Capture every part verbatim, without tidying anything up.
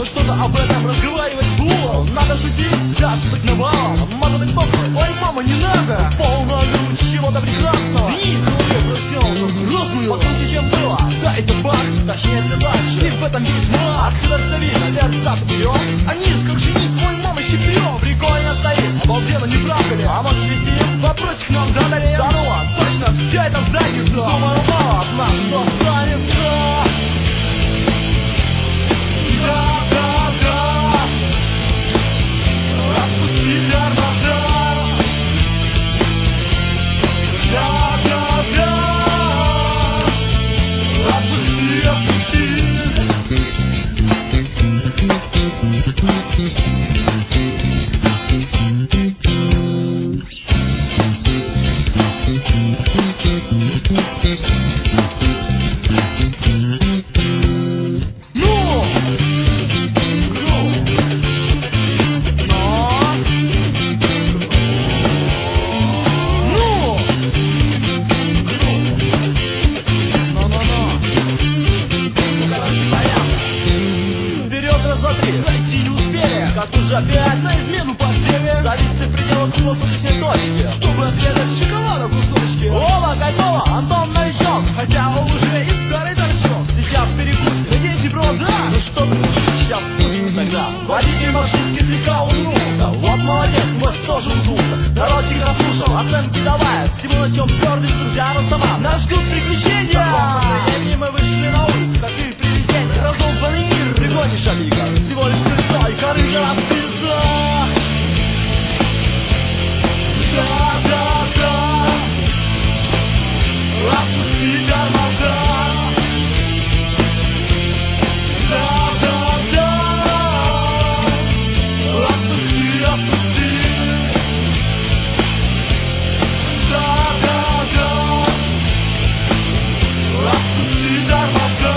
Но что-то об этом разговаривать глупо. Надо шутить, да, шутить навалом. Может быть похуй, ой, мама, не надо. Полная грудь чего-то прекрасного. И в голове просел розную. Покруче, чем было, да, это бакс, точнее задача. И в этом письма, откуда все видно, лет так вперед. Они как женить, ой, мама, щепьем. Прикольно стоит, обалденно, не правда ли? А может вести вопросик нам задали? Да ну ладно, точно, все это сдачется. Думаю, мало от нас, что останется. Да, да, да. Отпусти тормоза. Да, да, да. Отпусти, отпусти. Как уже опять на измену постели. Зависит в пределах его суточной точки, чтобы отведать шоколада кусочки. Ола, готово, Антон новичок, хотя он уже и старый торчок. Сейчас перекусит, дети, бро, да. Ну что ты кричишь, сейчас будет тогда. Водитель машинки слегка улыбнулся. Вот молодец, мы тоже улыбнулся. Народчик расслушал, оценки давая. Всего на чем твердый друзья Ростоман. Нас ждут приключения. В таком настроении мы вышли на улицу, как и привидения. Разолбанный мир, ты гонишь, amigo. Всего лишь крыльцо и корыто от пизда. Да, да, да. Отпусти тормоза. Да, да, да. Отпусти, отпусти. Да, да, да. Отпусти тормоза.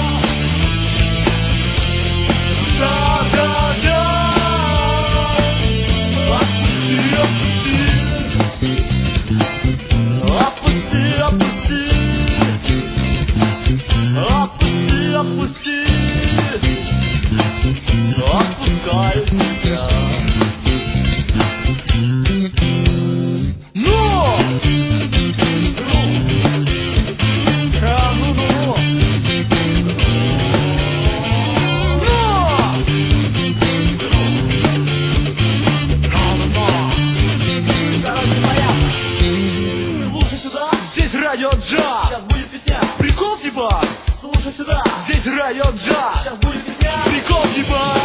Да, да, да. Отпусти, отпусти. Отпусти, отпусти. Отпусти, отпусти. Отпускаю тебя. Ну! А, ну, ну, ну. Радио Джаз, сейчас будет песня. Прикол типа, слушай сюда. Здесь Радио Джаз, сейчас будет песня. Прикол типа.